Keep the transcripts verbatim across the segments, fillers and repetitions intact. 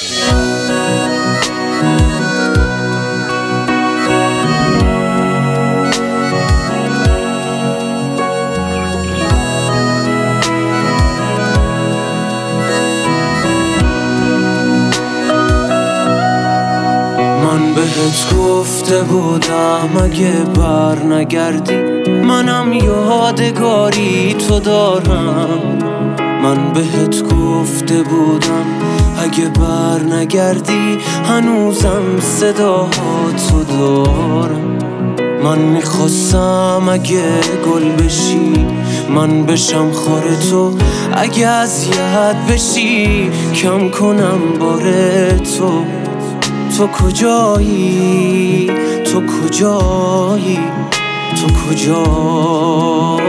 من بهت گفته بودم اگه بر نگردی منم یادگاری تو دارم. من بهت گفته بودم اگه بر نگردی هنوزم صداهاتو دارم. من میخواستم اگه گل بشی من بشم خار تو، اگه اذیت بشی کم کنم بار تو. تو کجایی؟ تو کجایی؟ تو کجایی؟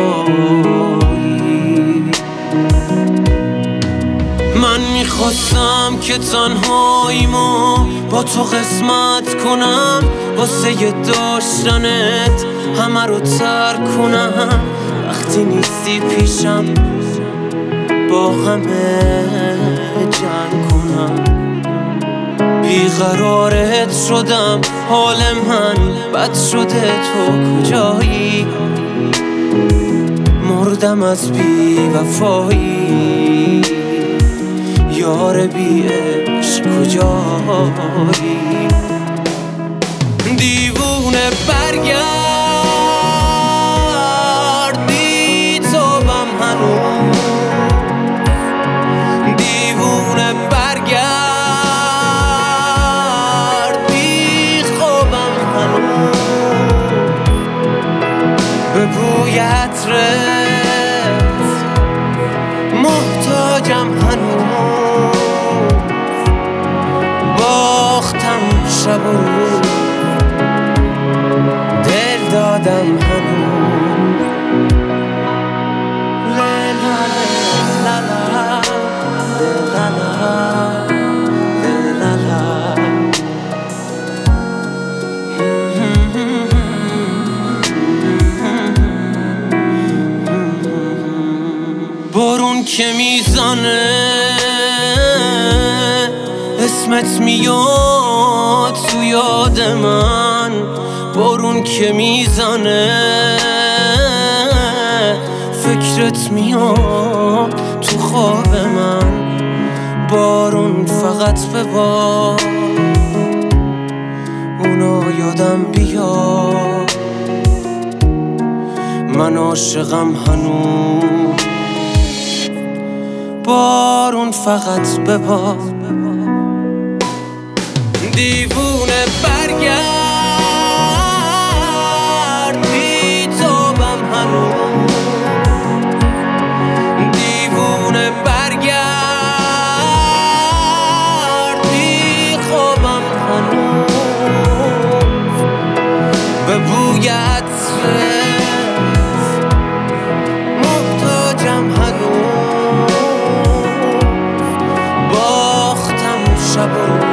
من میخواستم که تنهاییمو با تو قسمت کنم، واسه داشتنت همه رو ترک کنم. وقتی نیستی پیشم با همه جنگ کنم. بیقرارت شدم، حال من بد شده، تو کجایی؟ مردم از بی وفایی، یار بی عشق کجایی؟ دیوونه برگرد بی تابم هنوز، دیوونه برگرد به بوی عطرت محتاجم هنوز. باختم شب و روز، دل دادم هنوز. لا لا لا لا لا لا لا. بارون که میزنه اسمت میاد تو یاد من. بارون که میزنه فکرت میاد تو خواب من. بارون فقط ببار اونا یادم بیاد، من عاشقم هنوز. بارون فقط ببار، دیوونه برگرد بی تابم هنوز، دیوونه برگرد بی خوابم هنوز. به بوی عطرت محتاجم هنوز. شب